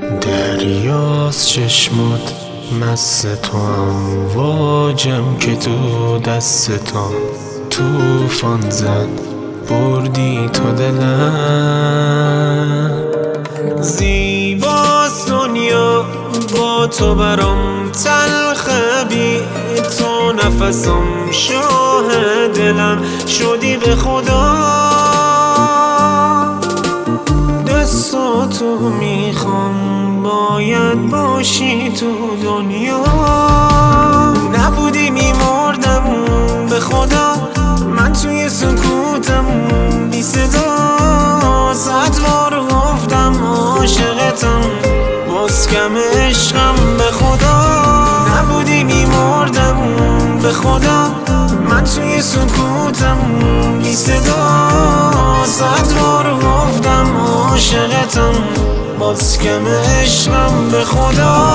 دریاست چشمات مست تو امواجم که تو دست تو توفان زد بردی تو دلم. زیباست دنیا با تو برام تلخه، بی تو نفسم شاه دلم شدی به خدا. دستاتو میخوام باید باشی تو دنیا، نبودی میمردم به خدا. من توی سکوتم بی صدا، 100 بار گفتم عاشقتم باز کم عشقم به خدا. نبودی میمردم به خدا، من توی سکوتم بی صدا، 100 بار گفتم عاشقتم باز کم عشقم به خدا.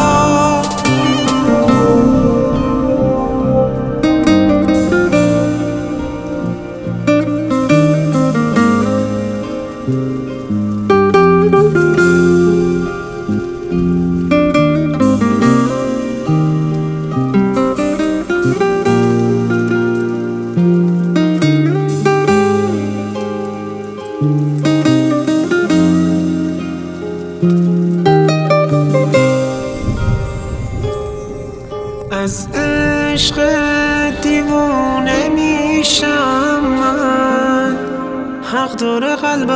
از عشق دیوانه میشم من، حق داره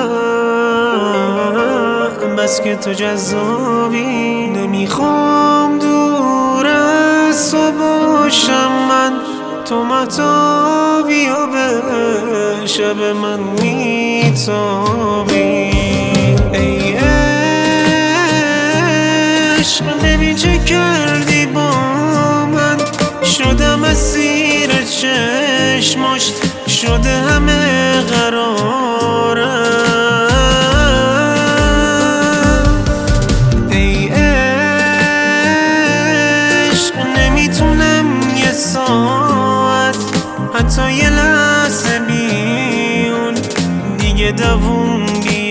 قلبم بس که تو جذابی. نمیخوام دور از تو باشم من، تو مهتابی و به شب من میتابی. ای عشق ببین چه کردی با من، شدم اسیر چشماش، شده همه قرارم. ای عشق نمیتونم یه ساعت حتی یه لحظه بیون دیگه دووم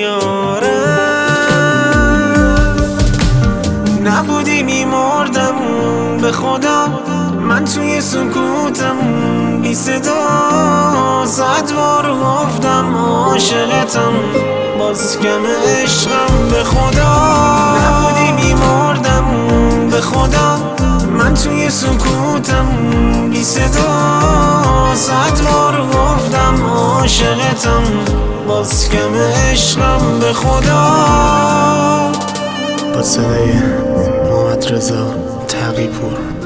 بیارم. نبودی میمردم به خدا، من توی سکوتم بی صدا، 100 بار گفتم عاشقتم باز کم عشقم به خدا. نبودی میمردم به خدا، من توی سکوتم بی صدا، 100 بار گفتم عاشقتم باز کم عشقم به خدا. با صدای محمد رضا تقی‌پور.